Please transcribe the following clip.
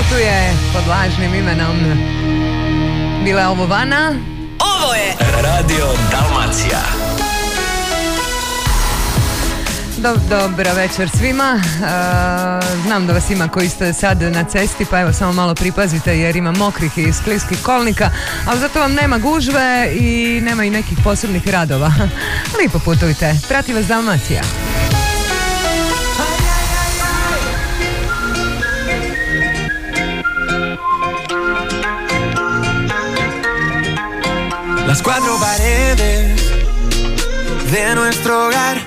putuje pod lažnim imenom. Bila je ovo Vana. Ovo je Radio Dalmacija. Dobra večer svima. Znam da vas ima koji ste sad na cesti, pa evo samo malo pripazite jer ima mokrih i skliskih kolnika, ali zato vam nema gužve i nema i nekih posebnih radova. Lijepo putujte. Prati vas Dalmacija. Las cuatro paredes de nuestro hogar